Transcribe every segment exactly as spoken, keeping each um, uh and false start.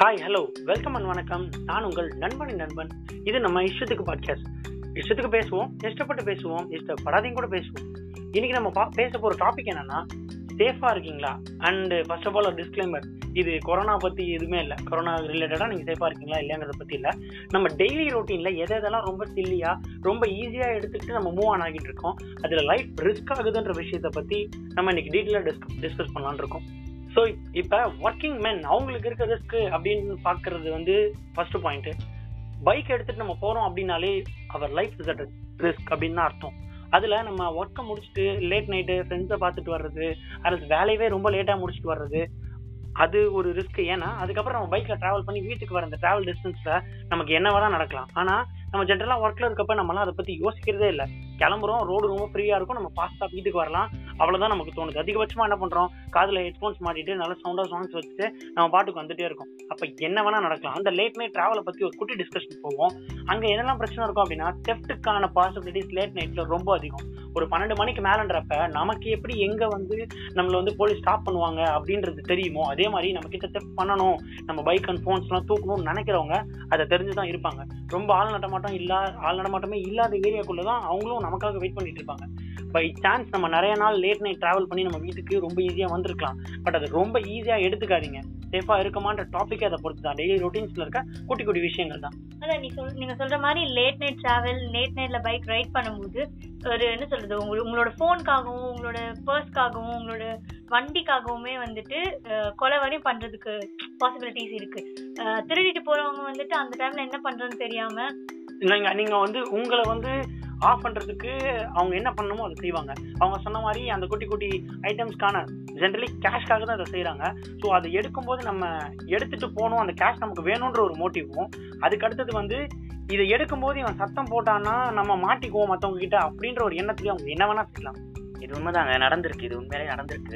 Hi hello welcome and வணக்கம். நான் உங்கள் நண்பனின் நண்பன். இது நம்ம இஷ்டத்துக்கு பாட்காஸ்ட். இஷ்டத்துக்கு பேசுவோம், இஷ்டப்பட்டு பேசுவோம், இஷ்டப்படாதையும் கூட பேசுவோம். இன்னைக்கு நம்ம பா பேச போகிற டாபிக் என்னன்னா, சேஃபாக இருக்கீங்களா? அண்டு ஃபர்ஸ்ட் ஆஃப் ஆல் ஒரு டிஸ்க்ளைமர், இது கொரோனா பற்றி எதுவுமே இல்லை. கொரோனா ரிலேட்டடாக நீங்கள் சேஃபாக இருக்கீங்களா இல்லையாங்கிறத பற்றி இல்லை. நம்ம டெய்லி ரொட்டீனில் எது எதெல்லாம் ரொம்ப சில்லியாக ரொம்ப ஈஸியாக எடுத்துக்கிட்டு நம்ம மூவ் ஆன் ஆகிட்டு இருக்கோம், அதில் லைஃப் ரிஸ்க் ஆகுதுன்ற விஷயத்தை பற்றி நம்ம இன்னைக்கு டீட்டெயிலாக டிஸ்கஸ் டிஸ்கஸ் பண்ணலான்னு இருக்கோம். ஸோ இப்போ ஒர்க்கிங் மென் அவங்களுக்கு இருக்க ரிஸ்க் அப்படின்னு பார்க்கறது வந்து ஃபர்ஸ்ட் பாயிண்ட். பைக் எடுத்துகிட்டு நம்ம போகிறோம் அப்படின்னாலே அவர் லைஃப் இஸ் அட் ரிஸ்க் அப்படின்னு தான் அர்த்தம். அதில் நம்ம ஒர்க்கை முடிச்சுட்டு லேட் நைட்டு ஃப்ரெண்ட்ஸை பார்த்துட்டு வர்றது, அல்லது வேலையவே ரொம்ப லேட்டாக முடிச்சுட்டு வர்றது, அது ஒரு ரிஸ்க். ஏன்னா அதுக்கப்புறம் நம்ம பைக்கில் ட்ராவல் பண்ணி வீட்டுக்கு வர அந்த ட்ராவல் டிஸ்டன்ஸில் நமக்கு என்ன வேணால் நடக்கலாம். ஆனால் நம்ம ஜென்ரலாக ஒர்க்கில் இருக்கப்போ நம்மளாம் அதை பற்றி யோசிக்கிறதே இல்லை. கிளம்புறோம், ரோடு ரொம்ப ஃப்ரீயாக இருக்கும், நம்ம ஃபாஸ்ட்டாக வீட்டுக்கு வரலாம், அவ்வளோதான் நமக்கு தோணுது. அதிகபட்சமாக என்ன பண்ணுறோம், காதில் ஹெட்ஃபோன்ஸ் மாட்டிட்டு நல்லா சவுண்டாக சாங்ஸ் வச்சுட்டு நம்ம பாட்டுக்கு வந்துட்டே இருக்கோம். அப்போ என்ன வேணால் நடக்கலாம். அந்த லேட் நைட் ட்ராவலை பற்றி ஒரு குட்டி டிஸ்கஷன் போவோம். அங்கே என்னெல்லாம் பிரச்சனை இருக்கும் அப்படின்னா, தெஃப்ட்டுக்கான பாசிபிலிட்டிஸ் லேட் நைட்டில் ரொம்ப அதிகம். ஒரு பன்னெண்டு மணிக்கு மேலன்றப்ப நமக்கு எப்படி எங்கே வந்து நம்மளை வந்து போலீஸ் ஸ்டாப் பண்ணுவாங்க அப்படின்றது தெரியுமோ, அதே மாதிரி நம்ம கிட்ட தெஃப்ட் பண்ணணும், நம்ம பைக் அண்ட் ஃபோன்ஸ்லாம் தூக்கணும்னு நினைக்கிறவங்க அதை தெரிஞ்சு தான் இருப்பாங்க. ரொம்ப ஆள் நடமாட்டம் இல்லா ஆள் நடமாட்டமே இல்லாத ஏரியாக்குள்ளே தான் அவங்களும் நமக்காக வெயிட் பண்ணிட்டு இருப்பாங்க. பை சான்ஸ் நம்ம நிறைய நாள் லேட் நைட் ட்ராவல் பண்ணி நம்ம வீட்டுக்கு ரொம்ப ஈஸியாக வந்திருக்கலாம். பட் அது ரொம்ப ஈஸியாக எடுத்துக்காதீங்க. சேஃபாக இருக்குமான்ற டாப்பிக்கே அதை பொறுத்து தான். டெய்லி ரொட்டீன்ஸில் இருக்க குட்டி குட்டி விஷயங்கள் தான். அதான் நீ சொல் நீங்கள் சொல்கிற மாதிரி லேட் நைட் ட்ராவல், லேட் நைட்டில் பைக் ரைட் பண்ணும்போது ஒரு என்ன சொல்கிறது, உங்களுக்கு உங்களோட ஃபோனுக்காகவும் உங்களோட பர்ஸ்க்காகவும் உங்களோட வண்டிக்காகவுமே வந்துட்டு கொலை வரையும் பண்ணுறதுக்கு பாசிபிலிட்டிஸ் இருக்குது. திருடிட்டு போகிறவங்க வந்துட்டு அந்த டைமில் என்ன பண்ணுறதுன்னு தெரியாமல் நீங்கள் நீங்கள் வந்து உங்களை வந்து ஆஃப் பண்ணுறதுக்கு அவங்க என்ன பண்ணணுமோ அதை செய்வாங்க. அவங்க சொன்ன மாதிரி அந்த குட்டி குட்டி ஐட்டம்ஸ்க்கான ஜென்ரலி கேஷ்காக தான் அதை செய்கிறாங்க. ஸோ அதை எடுக்கும்போது நம்ம எடுத்துகிட்டு போகணும், அந்த கேஷ் நமக்கு வேணுன்ற ஒரு மோட்டிவும், அதுக்கு அடுத்தது வந்து இதை எடுக்கும்போது இவன் சத்தம் போட்டான்னா நம்ம மாட்டிக்குவோம் மற்றவங்க கிட்ட அப்படின்ற ஒரு எண்ணத்துலேயே அவங்க என்ன வேணால் செய்யலாம். இது உண்மைதாங்க, நடந்திருக்கு. இது உண்மையிலே நடந்திருக்கு.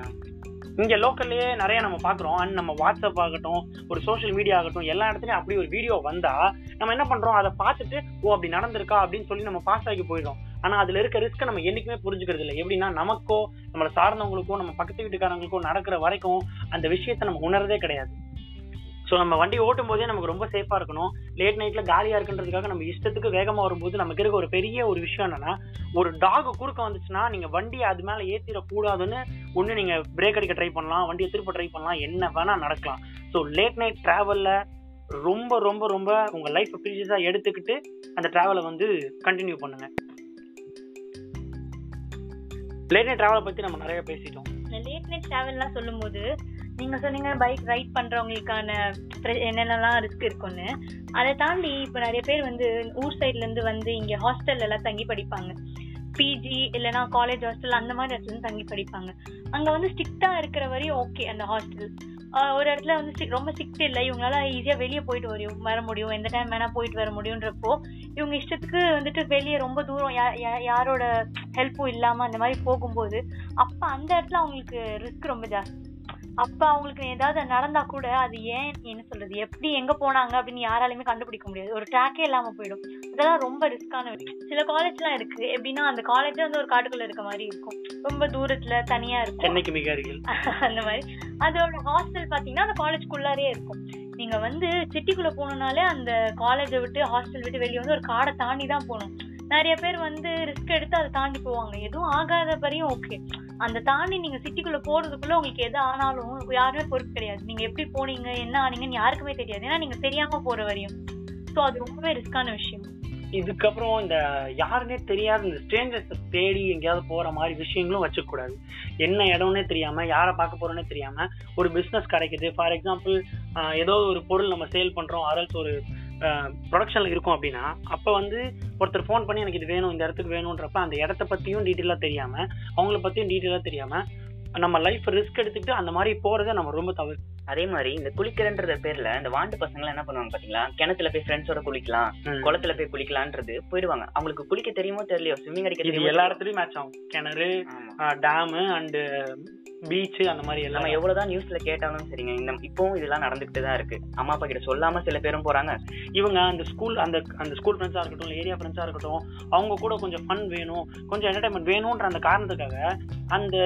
இங்கே லோக்கல்லையே நிறைய நம்ம பார்க்குறோம். அண்ட் நம்ம வாட்ஸ்அப் ஆகட்டும், ஒரு சோஷியல் மீடியா ஆகட்டும், எல்லா இடத்துலையும் அப்படி ஒரு வீடியோ வந்தால் நம்ம என்ன பண்ணுறோம், அதை பார்த்துட்டு ஓ அப்படி நடந்திருக்கா அப்படின்னு சொல்லி நம்ம பாஸ் ஆகி போயிடும். ஆனால் அதில் இருக்க ரிஸ்க்கை நம்ம என்றைக்குமே புரிஞ்சுக்கிறது இல்லை. எப்படின்னா நமக்கோ நம்மளை சார்ந்தவங்களுக்கோ நம்ம பக்கத்து வீட்டுக்காரங்களுக்கோ நடக்கிற வரைக்கும் அந்த விஷயத்தை நம்ம உணர்றதே கிடையாது. ஸோ நம்ம வண்டி ஓட்டும் போதே நமக்கு ரொம்ப சேஃபாக இருக்கணும். லேட் நைட்டில் காலியாக இருக்குன்றதுக்காக நம்ம இஷ்டத்துக்கு வேகமாக வரும்போது நமக்கு இருக்க ஒரு பெரிய ஒரு விஷயம் என்னன்னா, ஒரு டாக் குறுக்க வந்துச்சுன்னா நீங்கள் வண்டியை அது மேலே ஏற்றிடக்கூடாதுன்னு ஒன்று நீங்கள் பிரேக் அடிக்க ட்ரை பண்ணலாம், வண்டியை திருப்ப ட்ரை பண்ணலாம், என்ன வேணால் நடக்கலாம். ஸோ லேட் நைட் ட்ராவலில் ரொம்ப ரொம்ப ரொம்ப உங்கள் லைஃப் ப்ரீஷியஸாக எடுத்துக்கிட்டு அந்த ட்ராவலை வந்து கண்டினியூ பண்ணுங்கள். லேட் நைட் ட்ராவலை பற்றி நம்ம நிறைய பேசிட்டோம். லேட் நைட் ட்ராவல்லாம் சொல்லும்போது நீங்கள் சொன்னீங்க பைக் ரைட் பண்ணுறவங்களுக்கான என்னென்னலாம் ரிஸ்க் இருக்குன்னு. அதை தாண்டி இப்போ நிறைய பேர் வந்து ஊர் சைட்லேருந்து வந்து இங்கே ஹாஸ்டல்லாம் தங்கி படிப்பாங்க. பிஜி இல்லைனா காலேஜ் ஹாஸ்டல் அந்த மாதிரி இடத்துல தங்கி படிப்பாங்க. அங்கே வந்து ஸ்ட்ரிக்டாக இருக்கிற வரையும் ஓகே அந்த ஹாஸ்டல். ஒரு இடத்துல வந்து ரொம்ப ஸ்ட்ரிக்ட் இல்லை, இவங்களால ஈஸியாக வெளியே போயிட்டு வரும் வர முடியும், எந்த டைம் வேணால் போயிட்டு வர முடியுன்றப்போ இவங்க இஷ்டத்துக்கு வந்துட்டு வெளியே ரொம்ப தூரம் யா யாரோட ஹெல்ப்பும் இல்லாமல் அந்த மாதிரி போகும்போது அப்போ அந்த இடத்துல அவங்களுக்கு ரிஸ்க் ரொம்ப ஜாஸ்தி. அப்போ அவங்களுக்கு ஏதாவது நடந்தா கூட அது ஏன் என்ன சொல்றது, எப்படி எங்க போனாங்க அப்படின்னு யாராலுமே கண்டுபிடிக்க முடியாது. ஒரு ட்ராக்கே இல்லாம போயிடும். இதெல்லாம் ரொம்ப ரிஸ்கான விஷயம். சில காலேஜ்லாம் இருக்கு, எப்படின்னா அந்த காலேஜ் வந்து ஒரு காட்டுக்குள்ள இருக்க மாதிரி இருக்கும், ரொம்ப தூரத்துல தனியா இருக்கும், சென்னைக்கு மிக அருகில் அந்த மாதிரி. அதோட ஹாஸ்டல் பாத்தீங்கன்னா அந்த காலேஜ்குள்ளாரே இருக்கும். நீங்க வந்து சிட்டிக்குள்ள போகணும்னாலே அந்த காலேஜை விட்டு ஹாஸ்டல் விட்டு வெளியே வந்து ஒரு காடை தாண்டி தான் போகணும். நிறைய பேர் வந்து ரிஸ்க் எடுத்து அதை தாண்டி போவாங்க, எதுவும் ஆகாத வரையும் ஓகே. அந்த தாண்டி நீங்க சிட்டிக்குள்ள போறதுக்குள்ள உங்களுக்கு எது ஆனாலும் யாருமே பொறுப்பு கிடையாது. நீங்க எப்படி போனீங்க என்ன ஆனீங்கன்னு யாருக்குமே தெரியாது, ஏன்னா நீங்க தெரியாம போற வரையும். ஸோ அது ரொம்பவே ரிஸ்கான விஷயம். இதுக்கப்புறம் இந்த யாருன்னே தெரியாத இந்த ஸ்ட்ரேஞ்சர்ஸை தேடி எங்கேயாவது போற மாதிரி விஷயங்களும் வச்சுக்கூடாது. என்ன இடம்னே தெரியாம யாரை பார்க்க போறோன்னே தெரியாம ஒரு பிஸ்னஸ் கிடைக்குது, ஃபார் எக்ஸாம்பிள் ஏதோ ஒரு பொருள் நம்ம சேல் பண்றோம், அரல்ஸ் ஒரு ப்ரொடக்ஷனில் இருக்கும் அப்படின்னா அப்போ வந்து ஒருத்தர் ஃபோன் பண்ணி எனக்கு இது வேணும், இந்த இடத்துக்கு வேணுன்றப்ப அந்த இடத்த பற்றியும் டீட்டெயிலாக தெரியாமல் அவங்கள பற்றியும் டீட்டெயிலாக தெரியாமல் நம்ம லைஃப் ரிஸ்க் எடுத்துக்கிட்டு அந்த மாதிரி போகிறத நம்ம ரொம்ப தவறு. அதே மாதிரி இந்த குளிக்கிறன்ற பேர்ல இந்த வாண்டு பசங்க என்ன பண்ணுவாங்க பாத்தீங்களா, கிணத்துல போய் ஃப்ரெண்ட்ஸோட குளிக்கலாம், குளத்துல போய் குளிக்கலான்றது போயிடுவாங்க. அவங்களுக்கு குளிக்க தெரியுமோ தெரியலையோ ஸ்விம்மிங் அடிக்க தெரியும், எல்லா இடத்துலயும் மேட்ச் ஆகும். கிணறு, டேமு அண்டு பீச்சு அந்த மாதிரி எல்லாம் நம்ம எவ்வளவுதான் நியூஸ்ல கேட்டாலும் சரிங்க, இந்த இப்பவும் இதெல்லாம் நடந்துகிட்டு தான் இருக்கு. அம்மா அப்பா கிட்ட சொல்லாம சில பேரும் போறாங்க. இவங்க அந்த ஸ்கூல் அந்த அந்த ஸ்கூல் ஃப்ரெண்ட்ஸா இருக்கட்டும், ஏரியா ஃப்ரெண்ட்ஸா இருக்கட்டும், அவங்க கூட கொஞ்சம் ஃபன் வேணும், கொஞ்சம் என்டர்டைன்மெண்ட் வேணும்ன்ற அந்த காரணத்துக்காக அந்த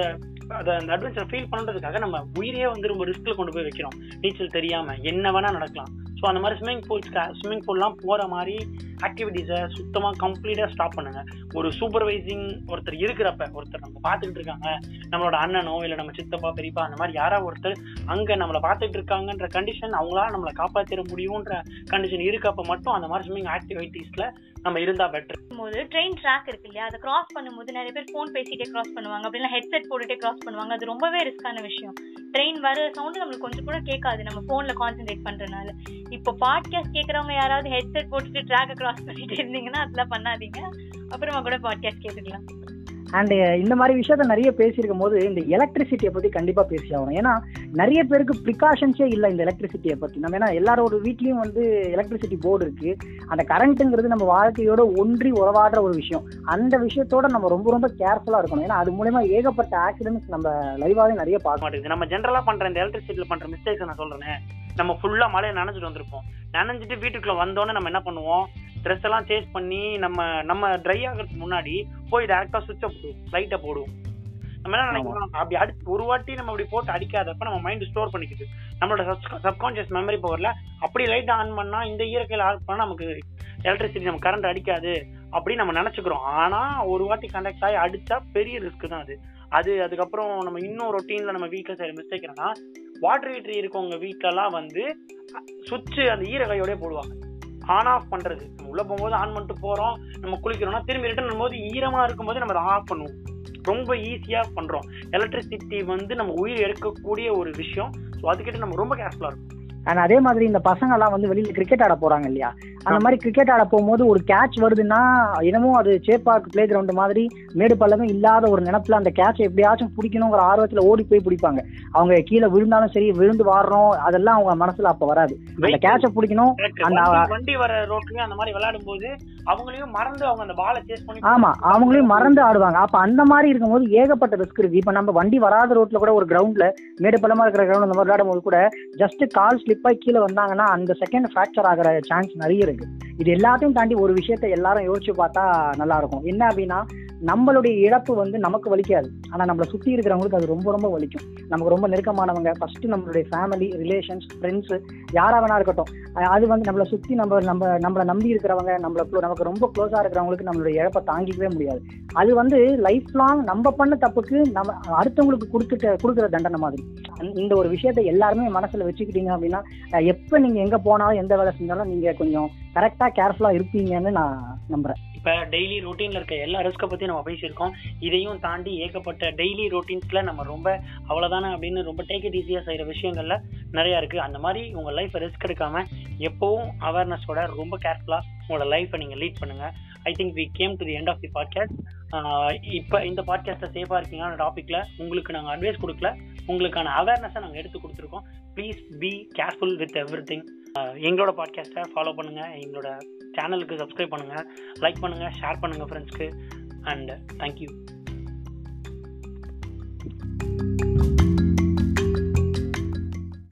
அதை அந்த அட்வென்ச்சர் ஃபீல் பண்ணுறதுக்காக நம்ம உயிரையே வந்து ரொம்ப ரிஸ்கில் கொண்டு போய் வைக்கிறோம். நீச்சல் தெரியாமல் என்ன வேணால் நடக்கலாம். ஸோ அந்த மாதிரி ஸ்விம்மிங் பூல்ஸ்க்கு ஸ்விம்மிங் பூல்லாம் போகிற மாதிரி ஆக்டிவிட்டீஸை சுத்தமாக கம்ப்ளீட்டாக ஸ்டாப் பண்ணுங்கள். ஒரு சூப்பர்வைசிங் ஒருத்தர் இருக்கிறப்ப, ஒருத்தர் நம்ம பார்த்துக்கிட்டு இருக்காங்க, நம்மளோட அண்ணனோ இல்லை நம்ம சித்தப்பா பெரியப்பா அந்த மாதிரி யாராவது ஒருத்தர் அங்கே நம்மளை பார்த்துட்டு இருக்காங்கன்ற கண்டிஷன், அவங்களால நம்மளை காப்பாற்றிட முடியுன்ற கண்டிஷன் இருக்கப்ப மட்டும் அந்த மாதிரி ஸ்விம்மிங் ஆக்டிவிட்டீஸில் நம்ம இருந்தா பெட்டர். போது ட்ரெயின் ட்ராக் இருக்கு இல்லையா, அதை கிராஸ் பண்ணும்போது நிறைய பேர் ஃபோன் பேசிட்டே கிராஸ் பண்ணுவாங்க, அப்படின்னா ஹெட்செட் போட்டுட்டே கிராஸ் பண்ணுவாங்க. அது ரொம்பவே ரிஸ்கான விஷயம். ட்ரெயின் வர சவுண்டு நம்மளுக்கு கொஞ்சம் கூட கேட்காது நம்ம ஃபோன்ல கான்சென்ட்ரேட் பண்றதுனால. இப்போ பாட்காஸ்ட் கேட்கறவங்க யாராவது ஹெட்செட் போட்டுட்டு ட்ராக்கை கிராஸ் பண்ணிட்டு இருந்தீங்கன்னா அதெல்லாம் பண்ணாதீங்க, அப்புறமா கூட பாட்காஸ்ட் கேட்டுக்கலாம். அண்ட் இந்த மாதிரி விஷயத்த நிறைய பேசியிருக்கும் போது இந்த எலக்ட்ரிசிட்டியை பற்றி கண்டிப்பாக பேசி ஆகணும். ஏன்னா நிறைய பேருக்கு ப்ரிகாஷன்ஸே இல்லை இந்த எலக்ட்ரிசிட்டியை பற்றி. நம்ம ஏன்னா எல்லாரோட வீட்லேயும் வந்து எலக்ட்ரிசிட்டி போர்டு இருக்குது. அந்த கரண்ட்டுங்கிறது நம்ம வாழ்க்கையோட ஒன்றி உறவாடுற ஒரு விஷயம். அந்த விஷயத்தோட நம்ம ரொம்ப ரொம்ப கேர்ஃபுல்லாக இருக்கணும். ஏன்னா அது மூலமா ஏகப்பட்ட ஆக்சிடென்ட்ஸ் நம்ம லைவாகவே நிறைய பார்க்க மாட்டேங்குது. நம்ம ஜென்ரலாக பண்ணுற இந்த எலக்ட்ரிசிட்டியில் பண்ணுற மிஸ்டேக்ஸ் நான் சொல்கிறேன். நம்ம ஃபுல்லாக மழையை நனைஞ்சிட்டு வந்திருப்போம். நனைஞ்சிட்டு வீட்டுக்குள்ளே வந்தோன்னே நம்ம என்ன பண்ணுவோம், ட்ரெஸ் எல்லாம் சேஞ்ச் பண்ணி நம்ம நம்ம ட்ரை ஆகிறதுக்கு முன்னாடி போய் டேரக்டா சுவிட்சை போடுவோம், லைட்டை போடுவோம். நம்ம என்ன நினைக்கிறோம், அப்படி அடி ஒரு வாட்டி நம்ம அப்படி போட்டு அடிக்காதப்ப நம்ம மைண்ட் ஸ்டோர் பண்ணிக்குது. நம்மளோட சப்கான்சியஸ் மெமரி பவர்ல அப்படி லைட் ஆன் பண்ணா, இந்த ஈரக்கையில் ஆன் பண்ணா நமக்கு எலக்ட்ரிசிட்டி நம்ம கரண்ட் அடிக்காது அப்படின்னு நம்ம நினைச்சுக்கிறோம். ஆனா ஒரு வாட்டி கண்டக்ட் ஆகி அடிச்சா பெரிய ரிஸ்க் தான் அது. அது அதுக்கப்புறம் நம்ம இன்னும் ரொட்டீன்ல நம்ம வீட்டில் செய்யற மிஸ்டேக் என்னன்னா, வாட்டர் ஹீட்டர் இருக்கவங்க வீட்டிலலாம் வந்து சுவிட்ச் அந்த ஈரக்கையோடய போடுவாங்க. ஆன் ஆஃப் பண்றது, நம்ம உள்ள போகும்போது ஆன் பண்ணிட்டு போறோம், நம்ம குளிக்கிறோம்னா திரும்பி ரிட்டர்ன் பண்ணும்போது ஈரமா இருக்கும்போது நம்ம அதை ஆஃப் பண்ணுவோம். ரொம்ப ஈஸியா பண்றோம். எலக்ட்ரிசிட்டி வந்து நம்ம உயிர் எடுக்கக்கூடிய ஒரு விஷயம். ஸோ அதுக்கிட்ட நம்ம ரொம்ப கேர்ஃபுல்லா இருக்கும். அண்ட் அதே மாதிரி இந்த பசங்க எல்லாம் வந்து வெளியில கிரிக்கெட் ஆட போறாங்க இல்லையா, அந்த மாதிரி கிரிக்கெட் ஆட போகும்போது ஒரு கேட்ச் வருதுன்னா இன்னமும் அது சேப்பார்க் பிளே கிரவுண்ட் மாதிரி மேடு பள்ளமும் இல்லாத ஒரு நினைப்புல அந்த கேட்சை எப்படியாச்சும் பிடிக்கணுங்கிற ஆர்வத்துல ஓடி போய் பிடிப்பாங்க. அவங்க கீழே விழுந்தாலும் சரி, விழுந்து வாடுறோம், அதெல்லாம் அவங்க மனசுல அப்ப வராது. அந்த கேட்சை பிடிக்கணும். அந்த வண்டி வர ரோட்லயும் அந்த மாதிரி விளையாடும் போது அவங்களையும் மறந்து அவங்க அந்த பாலை சேஸ் பண்ணி, ஆமா அவங்களையும் மறந்து ஆடுவாங்க. அப்ப அந்த மாதிரி இருக்கும்போது ஏகப்பட்ட ரிஸ்க் இருக்கு. இப்ப நம்ம வண்டி வராத ரோட்ல கூட ஒரு கிரவுண்ட்ல, மேடு பள்ளமா இருக்கிற கிரவுண்ட் அந்த மாதிரி விளையாடும் போது கூட ஜஸ்ட் கால் ஸ்லிப் ஆகி கீழே வந்தாங்கன்னா அந்த செகண்ட் ஃபிராக்சர் ஆகிற சான்ஸ் நிறைய இருக்கு. இது எல்லாத்தையும் தாண்டி ஒரு விஷயத்த எல்லாரும் யோசிச்சு பார்த்தா நல்லா இருக்கும். என்ன அப்படின்னா, நம்மளுடைய இழப்பு வந்து நமக்கு வலிக்காது, ஆனா நம்மளை சுத்தி இருக்கிறவங்களுக்கு அது ரொம்ப ரொம்ப வலிக்கும். நமக்கு ரொம்ப நெருக்கமானவங்க, ஃபர்ஸ்ட் நம்மளுடைய ஃபேமிலி, ரிலேஷன்ஸ், ஃப்ரெண்ட்ஸ், யாரா வேணா இருக்கட்டும், அது வந்து நம்மளை சுத்தி நம்ம நம்ம நம்மளை நம்பி இருக்கிறவங்க, நம்மள நமக்கு ரொம்ப க்ளோஸா இருக்கிறவங்களுக்கு நம்மளுடைய இழப்பை தாங்கிக்கவே முடியாது. அது வந்து லைஃப் லாங் நம்ம பண்ண தப்புக்கு நம்ம அடுத்தவங்களுக்கு கொடுத்துட்டு கொடுக்குற தண்டனை மாதிரி. இந்த ஒரு விஷயத்த எல்லாருமே மனசுல வச்சுக்கிட்டீங்க அப்படின்னா, எப்ப நீங்க எங்க போனாலும் எந்த வேலை செஞ்சாலும் நீங்க கொஞ்சம் கரெக்டா கேர்ஃபுல்லா இருப்பீங்கன்னு நான் நம்புறேன். இப்போ டெய்லி ரொட்டீனில் இருக்க எல்லா ரிஸ்க்கை பற்றி நம்ம பேசியிருக்கோம். இதையும் தாண்டி ஏகப்பட்ட டெய்லி ரொட்டீன்ஸில் நம்ம ரொம்ப அவ்வளோதானே அப்படின்னு ரொம்ப டேக் இட் ஈஸியாக செய்கிற விஷயங்கள்ல நிறையா இருக்குது. அந்த மாதிரி உங்கள் லைஃப்பை ரிஸ்க் எடுக்காமல் எப்போவும் அவேர்னஸோட ரொம்ப கேர்ஃபுல்லாக உங்களோட லைஃப்பை நீங்கள் லீட் பண்ணுங்கள். I think we came to the end of the podcast. இப்போ இந்த பாட்காஸ்ட்டை சேஃபாக இருக்கீங்கன்னு டாப்பிக்கில் உங்களுக்கு நாங்கள் அட்வைஸ் கொடுக்கல, உங்களுக்கான அவேர்னஸை நாங்கள் எடுத்து கொடுத்துருக்கோம். Please be careful with everything. எங்களோட பாட்காஸ்ட்டை ஃபாலோ பண்ணுங்கள், எங்களோட சேனலுக்கு சப்ஸ்கிரைப் பண்ணுங்கள், லைக் பண்ணுங்கள், ஷேர் பண்ணுங்கள் ஃப்ரெண்ட்ஸ்க்கு. And thank you.